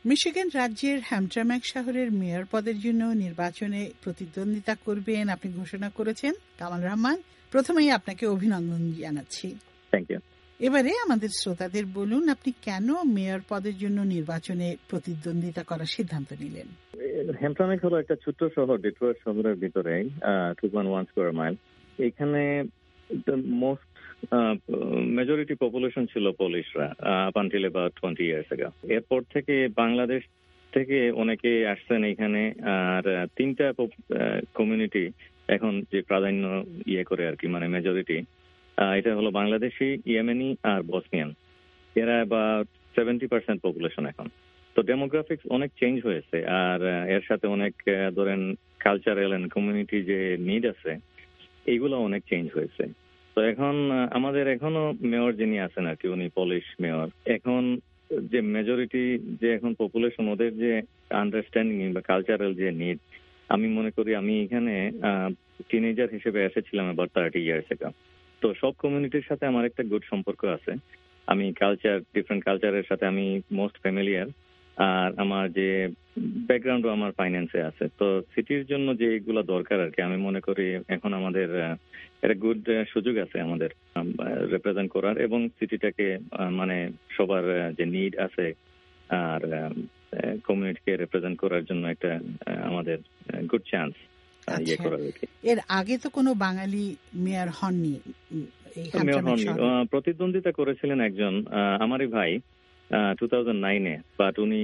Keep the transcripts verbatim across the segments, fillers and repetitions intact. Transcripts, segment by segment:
Michigan রাজ্যের Hamtramck শহরের mayor পদের জন্য নির্বাচনে প্রতিদ্বন্দ্বিতা করবেন আপনি ঘোষণা করেছেন কামাল রহমান। প্রথমেই আপনাকে অভিনন্দন জানাচ্ছি। Thank you. এবারে আমাদের শ্রোতাদের বলুন, আপনি কেন মেয়র পদের জন্য নির্বাচনে প্রতিদ্বন্দ্বিতা করার সিদ্ধান্ত নিলেন? হ্যামট্রাম্যাক হলো একটা ছোট্ট শহর, ডিট্রয়েট শহরের ভিতরে, two point one square mile. এখানে মোস্ট মেজরিটি পপুলেশন ছিল পোলিশরা up until about twenty years আগে। এরপর থেকে বাংলাদেশ থেকে অনেকে আসছেন এখানে, আর তিনটা কমিউনিটি এখন যে প্রাধান্য ইয়ে করে আর কি, মানে মেজরিটি, এটা হলো বাংলাদেশি, ইয়েমেনি আর বসনিয়ান। এরা অ্যাবাউট সেভেন্টি পার্সেন্ট পপুলেশন এখন। তো ডেমোগ্রাফিক্স অনেক চেঞ্জ হয়েছে, আর এর সাথে অনেক ধরেন কালচারাল এন্ড কমিউনিটি যে নিড আছে এইগুলো অনেক চেঞ্জ হয়েছে। তো এখন আমাদের এখনো মেয়র যিনি আছেন আর কি, উনি পলিশ মেয়র। এখন যে মেজরিটি যে এখন পপুলেশন, ওদের যে আন্ডারস্ট্যান্ডিং বা কালচারাল যে নিড, আমি মনে করি আমি এখানে টিনেজার হিসেবে এসেছিলাম এবার থার্টি ইয়ার্স আগে। তো সব কমিউনিটির সাথে আমার একটা গুড সম্পর্ক আছে। আমি কালচার, ডিফারেন্ট কালচারের সাথে আমি মোস্ট ফ্যামিলিয়ার, আর আমার যে ব্যাকগ্রাউন্ডও আমার ফাইন্যান্সে আছে। তো সিটির জন্য যে এগুলো দরকার আর কি, আমি মনে করি এখন আমাদের একটা গুড সুযোগ আছে আমাদের রিপ্রেজেন্ট করার, এবং সিটিটাকে মানে সবার যে নিড আছে আর কমিউনিটিকে রিপ্রেজেন্ট করার জন্য একটা আমাদের গুড চান্স ইয়ে করার। এর আগে তো কোনো বাঙালি মেয়র হননি? মেয়র হননি, প্রতিদ্বন্দ্বিতা করেছিলেন একজন আমারই ভাই টু থাউজেন্ড নাইনে, বাট উনি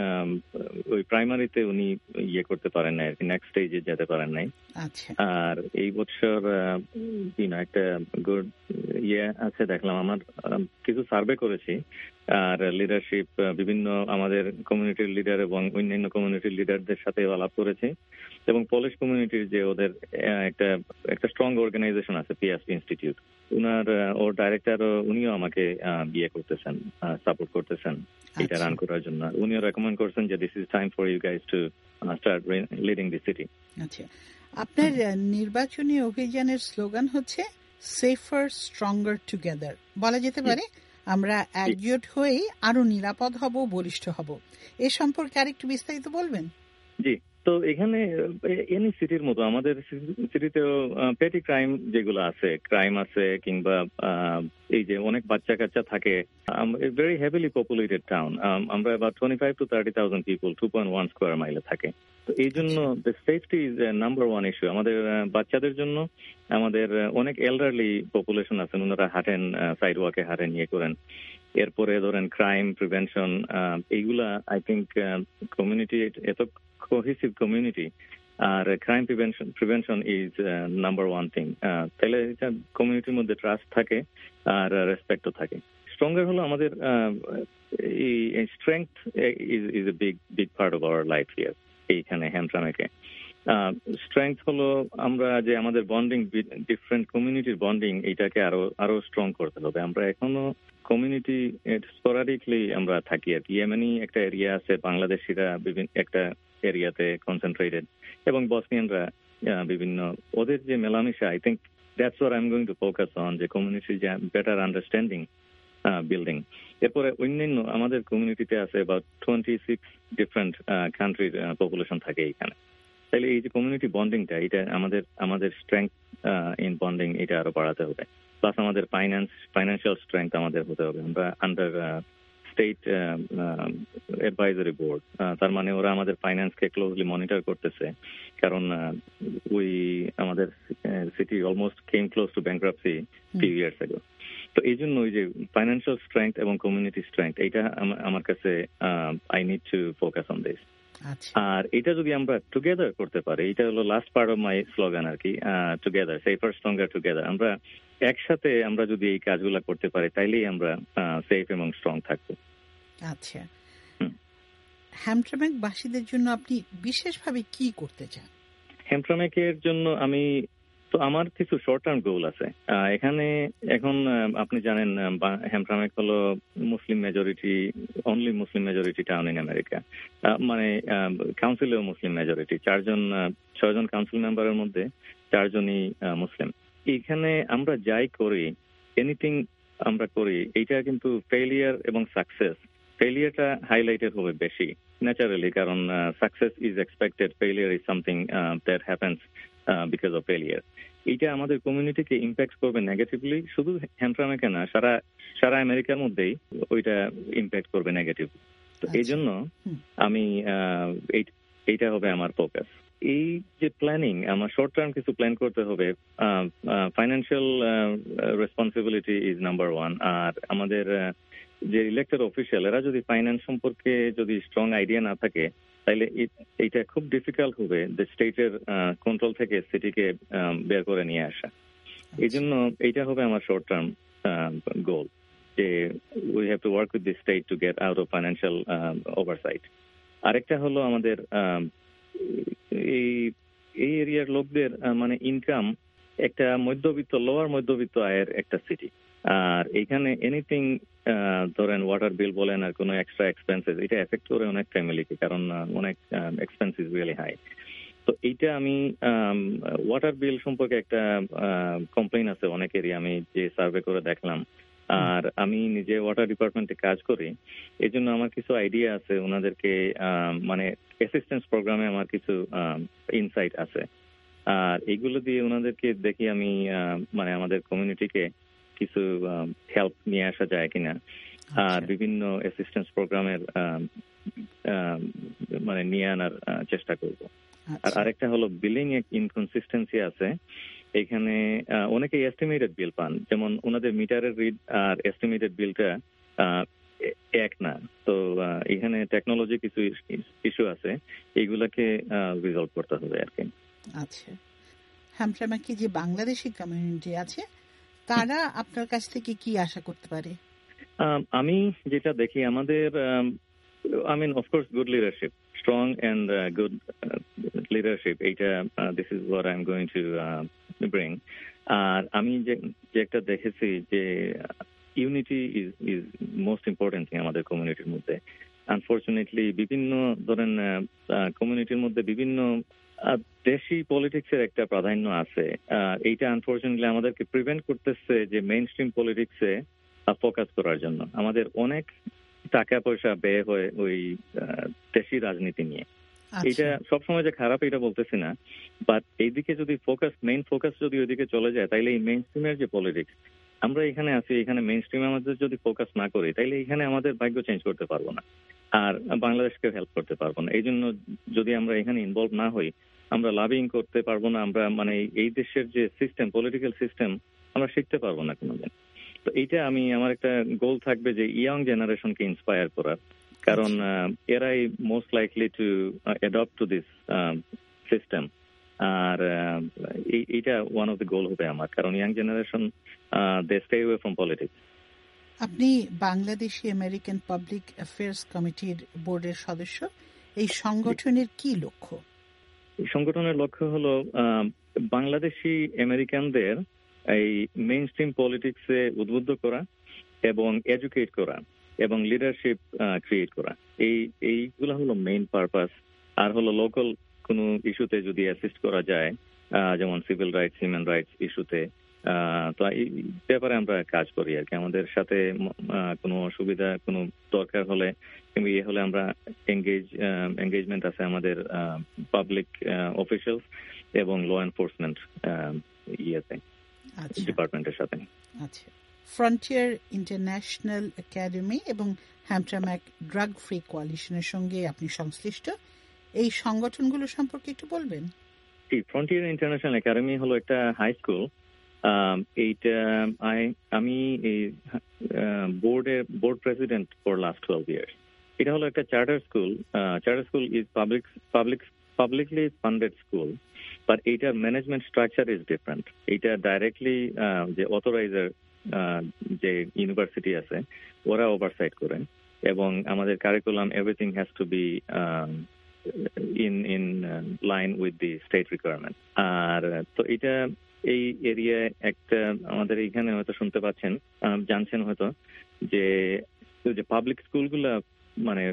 ওই প্রাইমারিতে উনি ইয়ে করতে পারেন নাই আর কি, নেক্সট স্টেজে যেতে পারেন নাই। আর এই বছর একটা গুড ইয়ে আছে দেখলাম, আমার কিছু সার্ভে করেছি, আর লিডারশিপ বিভিন্ন আমাদের কমিউনিটির লিডার এবং অন্যান্য কমিউনিটির লিডারদের সাথে আলাপ করেছি, এবং পলিশ কমিউনিটির যে ওদের একটা একটা স্ট্রং অর্গানাইজেশন আছে, পিএসপি ইনস্টিটিউট, উনার ওর ডাইরেক্টর উনিও আমাকে বিয়ে করতেছেন, সাপোর্ট করতেছেন এটা রান করার জন্য। উনিও রেকমেন্ড করছেন যে this is time for you guys to start leading the city. আচ্ছা, আপনার নির্বাচনী অভিযানের স্লোগান হচ্ছে সেফার স্ট্রঙ্গার টুগেদার। বলা যেতে পারে আমরা একজোট হয়ে আরো নিরাপদ হব, বলিষ্ঠ হব। এ সম্পর্কে আরেকটু বিস্তারিত বলবেন? জি, তো এখানে এনি সিটির মতো আমাদের সিটিতেও পেটি ক্রাইম যেগুলো আছে, ক্রাইম আছে, কিংবা এই যে অনেক বাচ্চা কাচ্চা থাকে, ভেরি হেভিলি পপুলেটেড টাউন। আমরা এবার twenty five to thirty thousand people two point one square মাইলে থাকে। তো এই জন্য safety is number one issue আমাদের বাচ্চাদের জন্য। আমাদের অনেক এল্ডারলি পপুলেশন আছেন, ওনারা হাঁটেন, সাইড ওয়াকে হাঁটেন, ইয়ে করেন। এরপরে ধরেন ক্রাইম প্রিভেনশন, এইগুলা আই থিঙ্ক কমিউনিটি এত কোহেসিভ কমিউনিটি, আর crime prevention prevention is number one thing. তাহলে কমিউনিটির মধ্যে ট্রাস্ট থাকে আর রেসপেক্টও থাকে। স্ট্রঙ্গার হলো আমাদের এই strength is is a big big part of our life here এইখানে হ্যামট্রাম্যাকে। স্ট্রেংথ হলো আমরা যে আমাদের বন্ডিং, ডিফারেন্ট কমিউনিটির বন্ডিং, এইটাকে আরো আরো স্ট্রং করতে হবে। আমরা এখনো কমিউনিটি স্পোরাডিকলি আমরা থাকি আর কি। ইয়েমেনি একটা এরিয়া আছে, বাংলাদেশিরা বিভিন্ন একটা এরিয়াতে কনসেন্ট্রেটেড, এবং বসনিয়ানরা বিভিন্ন, ওদের যে মেলামেশা, I think that's what I am going to focus on, যে কমিউনিটির যে বেটার আন্ডারস্ট্যান্ডিং বিল্ডিং। এরপরে অন্যান্য আমাদের কমিউনিটিতে আছে অ্যাবাউট টোয়েন্টি সিক্স ডিফারেন্ট কান্ট্রির পপুলেশন থাকে এইখানে। তাহলে এই যে কমিউনিটি বন্ডিংটা, এটা আমাদের আমাদের স্ট্রেংথ ইন বন্ডিং, এটা আরো বাড়াতে হবে। প্লাস আমাদের ফাইন্যান্স ফাইন্যান্সিয়াল স্ট্রেংথ আমাদের হতে হবে। আমরা আন্ডার স্টেট অ্যাডভাইজারি বোর্ড, তার মানে ওরা আমাদের ফাইন্যান্সকে ক্লোজলি মনিটর করতেছে, কারণ উই আমাদের city almost came close to bankruptcy few years আগে। তো এই জন্য ওই যে ফাইন্যান্সিয়াল স্ট্রেংথ এবং কমিউনিটি স্ট্রেংথ, এইটা আমার কাছে I need to focus on this. আর এটা যদি আমরা টুগেদার করতে পারি, এটা হলো last part of my slogan আর কি, টুগেদার, সেফার স্ট্রঙ্গার টুগেদার। আমরা একসাথে আমরা যদি এই কাজগুলো করতে পারি, তাইলেই আমরা সেফ এবং স্ট্রং থাকবো। আচ্ছা, হ্যামট্রাম্যাক বাসীদের জন্য আপনি বিশেষভাবে কি করতে চান? হ্যামট্রাম্যাকের জন্য আমি তো আমার কিছু শর্ট টার্ম গোল আছে এখানে। এখন আপনি জানেন হ্যামট্রাম্যাক হলো Muslim majority, only Muslim majority town in America. মানে কাউন্সিলেও মুসলিম মেজরিটি, চারজন ছয়জন কাউন্সিল মেম্বারের মধ্যে চারজনই মুসলিম। এখানে আমরা যাই করি, এনিথিং আমরা করি, এইটা কিন্তু ফেলিয়ার এবং সাকসেস, ফেলিয়ারটা হাইলাইটেড হবে বেশি, ন্যাচারালি, কারণ success is expected, failure is something that happens because of failure. এইটা আমাদের কমিউনিটিকে ইম্প্যাক্ট করবে নেগেটিভলি, শুধু হ্যামট্রামে না, সারা সারা আমেরিকার মধ্যেই ওইটা ইম্প্যাক্ট করবে নেগেটিভ। তো এই জন্য আমি এইটা হবে আমার ফোকাস। এই যে প্ল্যানিং, আমার শর্ট টার্ম কিছু প্ল্যান করতে হবে। Financial responsibility is number one. আর আমাদের যে ইলেক্টেড অফিসিয়াল, এরা যদি ফাইন্যান্স সম্পর্কে যদি স্ট্রং আইডিয়া না থাকে, তাহলে এইটা খুব ডিফিকাল্ট হবে যে স্টেটের কন্ট্রোল থেকে সিটিকে বের করে নিয়ে আসা। এই জন্য এইটা হবে আমার শর্ট টার্ম গোল, যে we have to work with the state to get out of financial oversight. আরেকটা হলো আমাদের এই এই এরিয়ার লোকদের মানে ইনকাম একটা মধ্যবিত্ত, লোয়ার মধ্যবিত্ত আয়ের একটা সিটি। আর এইখানে এনিথিং ধরেন ওয়াটার বিল বলেন আর কোনো এক্সট্রা এক্সপেন্সেস, এটা এফেক্ট করে অনেক ফ্যামিলিকে, কারণ অনেক এক্সপেন্সিস রিয়েলি হাই। তো এইটা আমি ওয়াটার বিল সম্পর্কে একটা কমপ্লেইন আছে অনেকেরই, আমি যে সার্ভে করে দেখলাম। আর আমি নিজে ওয়াটার ডিপার্টমেন্টে কাজ করি, এই জন্য আমার কিছু আইডিয়া আছে ওনাদেরকে, মানে অ্যাসিস্ট্যান্স প্রোগ্রামে আমার কিছু ইনসাইট আছে। আর এইগুলো দিয়ে ওনাদেরকে দেখি আমি মানে আমাদের কমিউনিটিকে কিছু হেল্প নিয়ে আসা যায় কিনা। আর বিভিন্ন অ্যাসিস্ট্যান্স প্রোগ্রামের মানে নিয়ে আনার চেষ্টা করব। আর আরেকটা হলো বিলিং ইনকনসিস্টেন্সি আছে এখানে। অনেকে এস্টিমেটেড বিল পান, যেমন ওনাদের মিটারের রিড আর এস্টিমেটেড বিলটা এক না। তো এখানে টেকনোলজি কিছু ইস্যু আছে, এইগুলাকে রিজলভ করতে হবে আর কি। আচ্ছা, হ্যামট্রামে কি যে বাংলাদেশি কমিউনিটি আছে, তারা আপনার কাছ থেকে কি আশা করতে পারে? আমি যেটা দেখি আমাদের, I mean, of course, good leadership, strong and uh, good uh, leadership. Eta, uh, this is what I'm going to uh, bring. আর আমি যে একটা দেখেছি যে unity is is most important thing আমাদের কমিউনিটির মধ্যে। আনফর্চুনেটলি বিভিন্ন ধরেন কমিউনিটির মধ্যে বিভিন্ন দেশি পলিটিক্সের একটা প্রাধান্য আছে। এইটা আনফর্চুনেটলি আমাদেরকে প্রিভেন্ট করতেছে যে মেইন স্ট্রিম পলিটিক্সে ফোকাস করার জন্য। আমাদের অনেক টাকা পয়সা ব্যয় হয় ওই দেশি রাজনীতি নিয়ে। এটা সবসময় যে খারাপ এটা বলতেছি না, বাট এইদিকে যদি ফোকাস, মেইন ফোকাস যদি ওইদিকে চলে যায়, তাইলে এই মেইন স্ট্রিমের যে পলিটিক্স, আমরা এখানে আছি, এখানে মেইন স্ট্রিমে আমাদের যদি ফোকাস না করি, তাইলে এখানে আমাদের ভাগ্য চেঞ্জ করতে পারবো না, আর বাংলাদেশকে হেল্প করতে পারবো না। এই জন্য যদি আমরা এখানে ইনভলভ না হই, আমরা লাভিং করতে পারবো না, আমরা মানে এই দেশের যে সিস্টেম, পলিটিক্যাল সিস্টেম, আমরা শিখতে পারবো না কোনোদিন। তো এইটা আমি, আমার একটা গোল থাকবে যে ইয়াং জেনারেশনকে ইন্সপায়ার করার, কারণ এরাই most likely to adopt to this system. আর এইটা ওয়ান অফ দ্য গোল হবে আমার, কারণ young generation they stay away from politics. আপনি বাংলাদেশি আমেরিকান পাবলিক অ্যাফেয়ার্স কমিটির বোর্ডের সদস্য। এই সংগঠনের কি লক্ষ্য? এই সংগঠনের লক্ষ্য হলো বাংলাদেশি আমেরিকানদের এই মেইন স্ট্রিম পলিটিক্সে উদ্বুদ্ধ করা এবং এডুকেট করা এবং লিডারশিপ ক্রিয়েট করা। এই এইগুলো হলো মেইন পারপাস। আর হলো লোকাল কোনো ইস্যুতে যদি অ্যাসিস্ট করা যায়, যেমন সিভিল রাইটস, হিউম্যান রাইটস ইস্যুতে, তো এই ব্যাপারে আমরা কাজ করি আর কি। আমাদের সাথে কোনো অসুবিধা, কোনো দরকার হলে কিংবা ইয়ে হলে আমরা এঙ্গেজ এঙ্গেজমেন্ট আছে আমাদের পাবলিক অফিসিয়ালস এবং ল এনফোর্সমেন্ট ইয়েতে, ডিপার্টমেন্টের সাথে। আচ্ছা, ফ্রন্টিয়ার ইন্টারন্যাশনাল একাডেমি এবং হ্যামট্রাম্যাক ড্রাগ ফ্রি কোয়ালিশনের সঙ্গে আপনি সংশ্লিষ্ট। এই সংগঠনগুলো সম্পর্কে একটু বলবেন? ফ্রন্টিয়ার ইন্টারন্যাশনাল একাডেমি হলো একটা হাই স্কুল। এইটা আমি এই বোর্ডের board president for last twelve years. এটা হলো একটা charter school. Charter school is public public publicly funded school, but এইটার ম্যানেজমেন্ট স্ট্রাকচার ইজ ডিফারেন্ট। এইটা ডাইরেক্টলি যে অথরাইজার যে ইউনিভার্সিটি আছে ওরা ওভারসাইট করে, এবং আমাদের curriculum everything has to be in in line with the state requirement. আর তো এটা এই এরিয়ায় একটা আমাদের এইখানে হয়তো শুনতে পাচ্ছেন, জানছেন হয়তো যে যে পাবলিক স্কুলগুলা মানে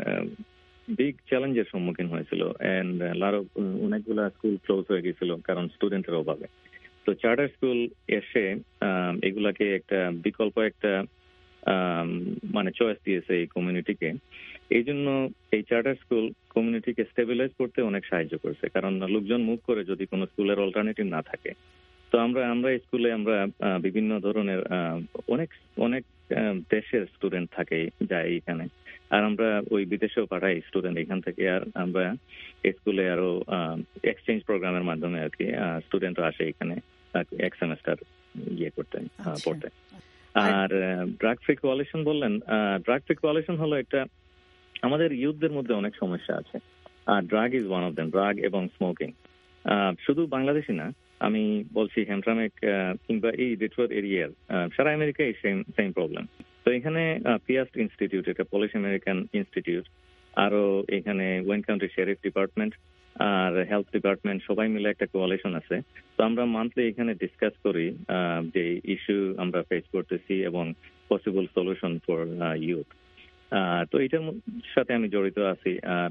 বিগ চ্যালেঞ্জের সম্মুখীন হয়েছিল, এন্ড লারো অনেকগুলা স্কুল ক্লোজ হয়ে গেছিল কারণ স্টুডেন্টের অভাবে। তো চার্টার স্কুল এসে এগুলাকে একটা বিকল্প একটা মানে চয়েস দিয়েছে এই কমিউনিটিকে। এই জন্য এই চার্টার স্কুল কমিউনিটিকে স্টেবিলাইজ করতে অনেক সাহায্য করছে, কারণ লোকজন মুভ করে যদি কোনো স্কুলের অল্টারনেটিভ না থাকে। তো আমরা আমরা স্কুলে আমরা বিভিন্ন ধরনের অনেক অনেক দেশের স্টুডেন্ট থাকে যায় এখানে, আর আমরা ওই বিদেশেও পাঠাই স্টুডেন্ট এখান থেকে। আর আমরা স্কুলে আরো এক্সচেঞ্জ প্রোগ্রামের মাধ্যমে আর কি স্টুডেন্টরা আসে এখানে এক সেমেস্টার ইয়ে করতে পড়তে। আর ড্রাগ ফ্রি কোয়ালিশন বললেন, ড্রাগ ফ্রি কোয়ালিশন হলো একটা, আমাদের ইউথদের মধ্যে অনেক সমস্যা আছে, আর drug is one of them, drug এবং স্মোকিং। শুধু বাংলাদেশি না, আমি বলছি হ্যামট্রামেক কিংবা এই ডেট্রয়েট এরিয়ার সারা আমেরিকায় সেম সেম প্রবলেম। তো এখানে পিয়াস্ট ইনস্টিটিউট, এটা পলিশ আমেরিকান ইনস্টিটিউট, আরো এখানে ওয়েন কাউন্টি শেরিফ ডিপার্টমেন্ট আর হেলথ ডিপার্টমেন্ট সবাই মিলে একটা কোয়ালিশন আছে। তো আমরা মান্থলি এখানে ডিসকাস করি যে ইস্যু আমরা ফেস করতেছি এবং পসিবল সলিউশন ফর ইউথ। তো এটার সাথে আমি জড়িত আছি, আর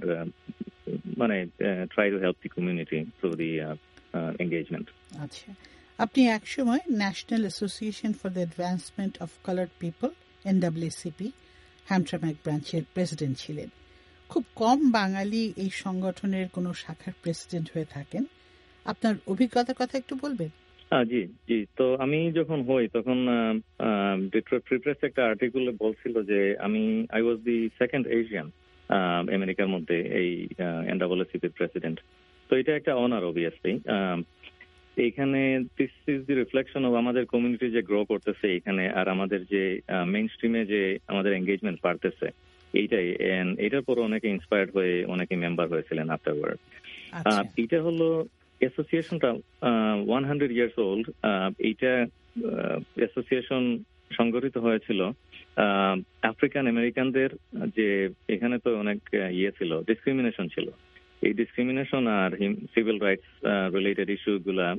মানে try to help the community through the engagement. আচ্ছা, আপনি একসময় National Association for the Advancement of Colored People NAACP Hamtramck ব্রাঞ্চের প্রেসিডেন্ট ছিলেন। খুব কম বাঙালি এই সংগঠনের কোনো শাখার প্রেসিডেন্ট হয়ে থাকেন। আপনার অভিজ্ঞতার কথা একটু বলবেন? জি জি তো আমি যখন হই তখন ডেট্রয়েট ফ্রি প্রেস একটা আর্টিকেলে বলছিল যে আমি I was the second Asian আমেরিকার মধ্যে এই এনডাব্লিউসিপির প্রেসিডেন্ট। তো এটা একটা অনার অবভিয়াসলি। এইখানে this is the reflection of আমাদের কমিউনিটি যে গ্রো করতেছে এখানে, আর আমাদের যে মেইন স্ট্রিমে যে আমাদের এঙ্গেজমেন্ট বাড়তেছে এইটাই। এটার পর অনেকে ইন্সপায়ার্ড হয়ে অনেকে মেম্বার হয়েছিলেন আফটারওয়ার্ড। এটা হলো অ্যাসোসিয়েশনটা ওয়ান হান্ড্রেড ইয়ার্স ওল্ড। এইটা অ্যাসোসিয়েশন সংগঠিত হয়েছিল আফ্রিকান আমেরিকানদের, যে এখানে তো অনেক ইয়ে ছিল, ডিসক্রিমিনেশন ছিল। এই ডিসক্রিমিনেশন আর সিভিল রাইটস রিলেটেড ইস্যু গুলা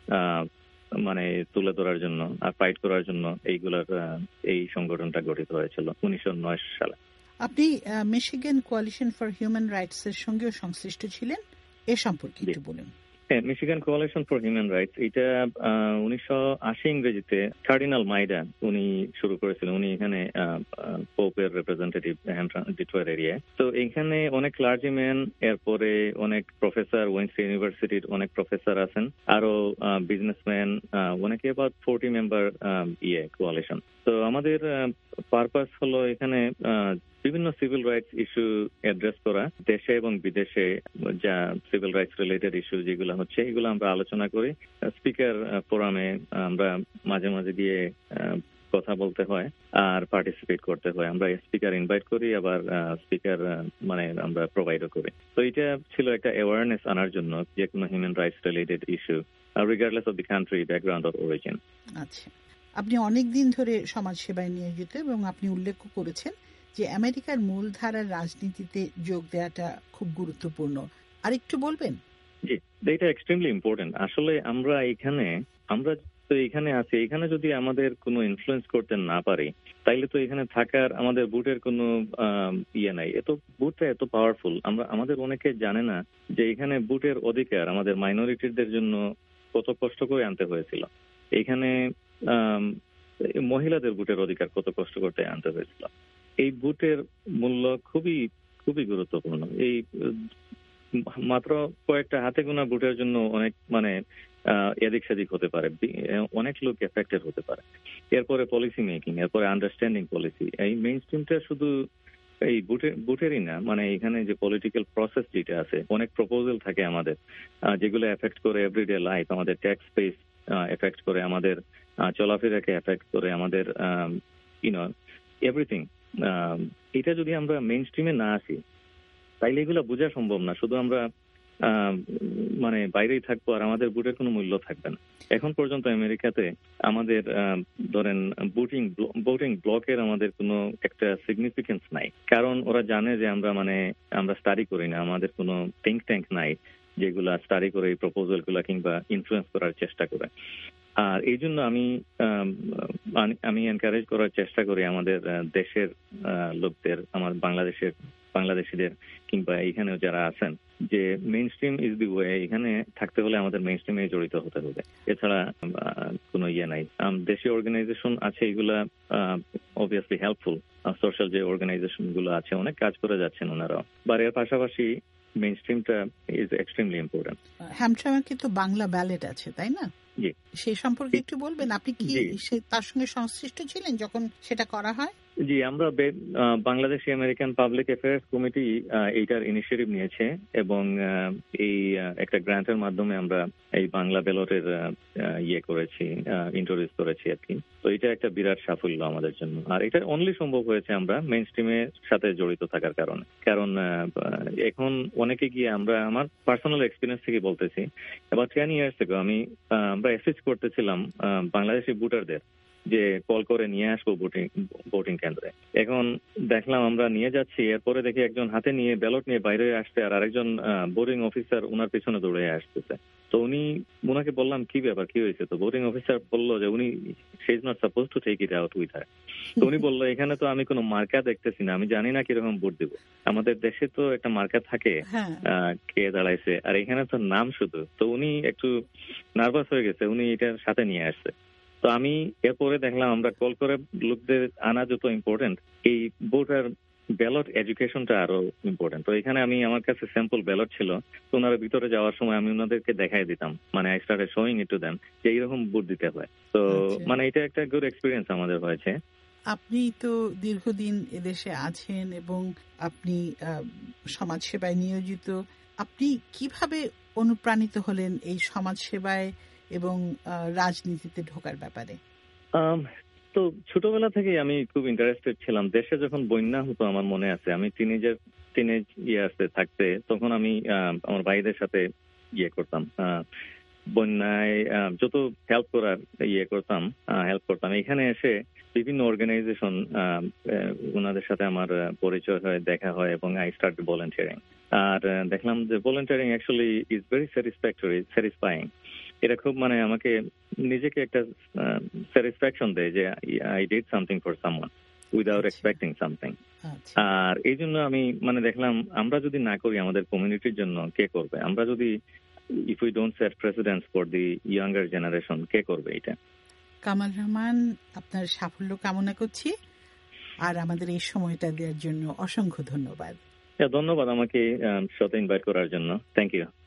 মানে তুলে ধরার জন্য আর ফাইট করার জন্য এইগুলার এই সংগঠনটা গঠিত হয়েছিল উনিশশো নয় সালে। আপনি Michigan coalition for human rights এর সঙ্গেও সংশ্লিষ্ট ছিলেন, এ সম্পর্কে একটু বলুন। হ্যাঁ, Michigan coalition for human rights এটা উনিশশো আশি ইংরেজিতে কার্ডিনাল মাইডা উনি শুরু করেছিলেন। উনি এখানে পোপের রিপ্রেজেন্টেটিভ ডেট্রয়েট এরিয়ায়। তো এখানে অনেক ক্লার্জিম্যান, এরপরে অনেক প্রফেসর, ওয়েনস্টে ইউনিভার্সিটির অনেক প্রফেসর আছেন, আরো বিজনেসম্যান, অনেকে অ্যাবাউট ফোর্টি মেম্বার ইয়ে কোয়ালিশন। তো আমাদের পারপাস হলো এখানে বিভিন্ন সিভিল রাইটস ইস্যু অ্যাড্রেস করা, দেশে এবং বিদেশে যা সিভিল রাইটস রিলেটেড ইস্যু যেগুলো হচ্ছে এগুলো আমরা আলোচনা করি। স্পিকার ফোরামে আমরা মাঝে মাঝে গিয়ে কথা বলতে হয় আর পার্টিসিপেট করতে হয়। আমরা স্পিকার ইনভাইট করি, আবার স্পিকার মানে আমরা প্রোভাইডও করি। তো এটা ছিল একটা অ্যাওয়ারনেস আনার জন্য যে কোনো human rights related issue regardless of the country, background of origin. আচ্ছা, আপনি অনেক দিন ধরে সমাজ সেবায় নিয়োজিত এবং আপনি উল্লেখ করেছেন যে আমেরিকার মূলধারার রাজনীতিতে যোগ দেওয়াটা খুব গুরুত্বপূর্ণ। আর একটু বলবেন? জি, এটা এক্সট্রিমলি ইম্পর্টেন্ট। আসলে আমরা এখানে আমরা তো এখানে আছি, এখানে যদি আমাদের কোনো ইনফ্লুয়েন্স করতে না পারি তাইলে তো এখানে থাকার আমাদের ভোটের কোনো ইয়ে নাই। এত ভোটটা এত পাওয়ারফুল, আমরা আমাদের অনেকে জানে না যে এখানে ভোটের অধিকার আমাদের মাইনরিটিদের জন্য কত কষ্ট করে আনতে হয়েছিল। এখানে মহিলাদের ভোটের অধিকার কত কষ্ট করতে আনতে হয়েছিল। এই ভোটের মূল্য খুবই খুবই গুরুত্বপূর্ণ। এই মাত্র কয়েকটা হাতে গোনা ভোটের জন্য অনেক মানে এদিক সেদিক হতে পারে, অনেক লোক এফেক্টেড হতে পারে। এরপরে পলিসি মেকিং, এরপরে আন্ডারস্ট্যান্ডিং পলিসি। এই মেইন স্ট্রিমটা শুধু এই ভোটের ভোটেরই না, মানে এখানে যে পলিটিক্যাল প্রসেস যেটা আছে, অনেক প্রপোজাল থাকে আমাদের যেগুলো এফেক্ট করে এভরিডে লাইফ, আমাদের ট্যাক্স পেস এফেক্ট করে, আমাদের চলাফেরাকে এফেক্ট করে, আমাদের ইউনো এভরিথিং। এটা যদি আমরা মেইন স্ট্রিমে না আসি তাইলে এগুলো বোঝা সম্ভব না। শুধু আমরা মানে বাইরেই থাকবো আর আমাদের ভোটের কোনো মূল্য থাকবে না। এখন পর্যন্ত আমেরিকাতে আমাদের ধরেন ভোটিং ভোটিং ব্লকের আমাদের কোনো একটা সিগনিফিকেন্স নাই, কারণ ওরা জানে যে আমরা মানে আমরা স্টাডি করি না, আমাদের কোনো থিঙ্ক ট্যাঙ্ক নাই যেগুলা স্টাডি করে এই প্রপোজাল গুলা কিংবা ইনফ্লুয়েন্স করার চেষ্টা করে। আর এই জন্য আমি আমি এনকারেজ করার চেষ্টা করি আমাদের দেশের লোকদের, আমার বাংলাদেশের বাংলাদেশিদের কিংবা এইখানেও যারা আছেন, যে mainstream is the way. এখানে থাকতে হলে আমাদের মেইন স্ট্রিমে জড়িত হতে হবে, এছাড়া কোনো ইয়ে নাই। দেশীয় অর্গানাইজেশন আছে, এগুলা অবভিয়াসলি হেল্পফুল। সোশ্যাল যে অর্গানাইজেশন গুলো আছে অনেক কাজ করে যাচ্ছেন ওনারা, বা এর পাশাপাশি মেইন স্ট্রিমটা ইজ এক্সট্রিমলি ইম্পর্টেন্ট। হ্যাম্পশায়ারে কিন্তু বাংলা ব্যালেট আছে, তাই না? জি, সেই সম্পর্কে একটু বলবেন, আপনি কি তার সঙ্গে সংশ্লিষ্ট ছিলেন যখন সেটা করা হয়? জি, আমরা Bangladeshi American public affairs committee এইটার ইনিশিয়েটিভ নিয়েছে এবং এই একটা গ্রান্টের মাধ্যমে আমরা এই বাংলা ব্যালটের ইয়ে করেছি, ইন্ট্রোডিউস করেছি আর কি। তো এটা একটা বিরাট সাফল্য আমাদের জন্য, আর এটা অনলি সম্ভব হয়েছে আমরা মেইন স্ট্রিমের সাথে জড়িত থাকার কারণে। কারণ এখন অনেকে গিয়ে আমরা, আমার পার্সোনাল এক্সপিরিয়েন্স থেকে বলতেছি, এবার টেন ইয়ার্স থেকে আমি আমরা অ্যাসিস্ট করতেছিলাম বাংলাদেশি ভোটারদের যে কল করে নিয়ে আসবো ভোটিং ভোটিং কেন্দ্রে। এখন দেখলাম আমরা নিয়ে যাচ্ছি, এরপরে দেখি একজন হাতে নিয়ে ব্যালট নিয়ে বাইরে আসছে আর আরেকজন ভোটিং অফিসার ওনার পিছনে দৌড়ে আসতেছে। তো উনি ওনাকে বললাম কি ব্যাপার, কি হয়েছে? তো ভোটিং অফিসার বললো যে উনি she is not suppose to take it out with her. তো উনি বললো এখানে তো আমি কোনো মার্কা দেখতেছি না, আমি জানি না কিরকম ভোট দিব। আমাদের দেশে তো একটা মার্কা থাকে কে দাঁড়াইছে, আর এখানে তো নাম শুধু। তো উনি একটু নার্ভাস হয়ে গেছে, উনি এটার সাথে নিয়ে আসছে। তো আমি এরপরে দেখলাম আমরা কল করে লোকদের আনা যত ইম্পর্টেন্ট, এই ভোটার ব্যালট এডুকেশনটা আরো ইম্পর্টেন্ট। তো এখানে আমি, আমার কাছে স্যাম্পল ব্যালট ছিল, তো ওনারা ভিতরে যাওয়ার সময় আমি ওনাদেরকে দেখাই দিতাম, মানে I started showing it to them যে এইরকম ভোট দিতে হয়। তো মানে এটা একটা গুড এক্সপিরিয়েন্স আমাদের হয়েছে। আপনি তো দীর্ঘদিন এদেশে আছেন এবং আপনি সমাজ সেবায় নিয়োজিত। আপনি কিভাবে অনুপ্রাণিত হলেন এই সমাজ সেবায় এবং রাজনীতিতে ঢোকার ব্যাপারে? তো ছোটবেলা থেকে আমি খুব ইন্টারেস্টেড ছিলাম। দেশে যখন বন্যা হতো আমার মনে আছে, আমি টিনেজার টিনেজ ইয়ার্সে থাকতে, তখন আমি আমার ভাইদের সাথে ইয়ে করতাম, বন্যায় যত হেল্প করার ইয়ে করতাম হেল্প করতাম। এখানে এসে বিভিন্ন অর্গানাইজেশন, ওনাদের সাথে আমার পরিচয় হয়, দেখা হয় এবং আই স্টার্ট ভলান্টিয়ারিং। আর দেখলাম যে volunteering actually is very satisfactory, satisfying. এটা খুব মানে আমাকে নিজেকে একটা স্যাটিসফ্যাকশন দেয় যে I did something for someone without expecting something. আর এই জন্য আমি মানে দেখলাম আমরা যদি না করি আমাদের কমিউনিটির জন্য কে করবে? আমরা যদি if we don't set precedents for the younger generation, কে করবে এটা? কামাল রহমান, আপনার সাফল্য কামনা করছি, আর আমাদের এই সময়টা দেওয়ার জন্য অসংখ্য ধন্যবাদ। ধন্যবাদ আমাকে শোতে ইনভাইট করার জন্য। Thank you.